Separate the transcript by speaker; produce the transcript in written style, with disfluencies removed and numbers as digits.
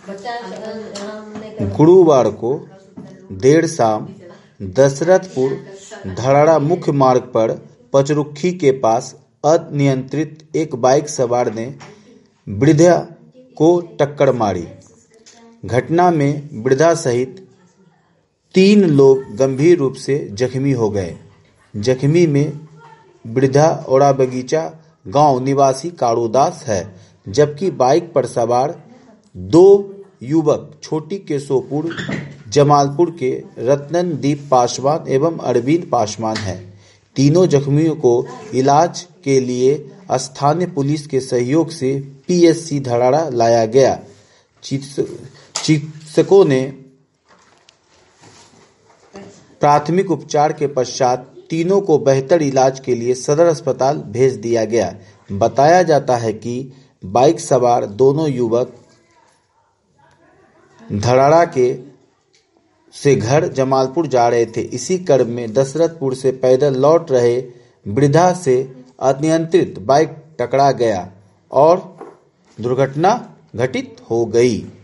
Speaker 1: गुरुवार को देर शाम दशरथपुर धराड़ा मुख्य मार्ग पर पचरुखी के पास अनियंत्रित एक बाइक सवार ने वृद्धा को टक्कर मारी। घटना में वृद्धा सहित 3 लोग गंभीर रूप से जख्मी हो गए। जख्मी में वृद्धा ओड़ा बगीचा गांव निवासी काड़ूदास है, जबकि बाइक पर सवार 2 युवक छोटी केशोपुर जमालपुर के रतनदीप पासवान एवं अरविंद पासवान हैं। तीनों जख्मियों को इलाज के लिए स्थानीय पुलिस के सहयोग से पीएचसी धराड़ा लाया गया। चिकित्सकों ने प्राथमिक उपचार के पश्चात तीनों को बेहतर इलाज के लिए सदर अस्पताल भेज दिया गया। बताया जाता है कि बाइक सवार दोनों युवक धराड़ा से घर जमालपुर जा रहे थे। इसी क्रम में दशरथपुर से पैदल लौट रहे वृद्धा से अनियंत्रित बाइक टकरा गया और दुर्घटना घटित हो गई।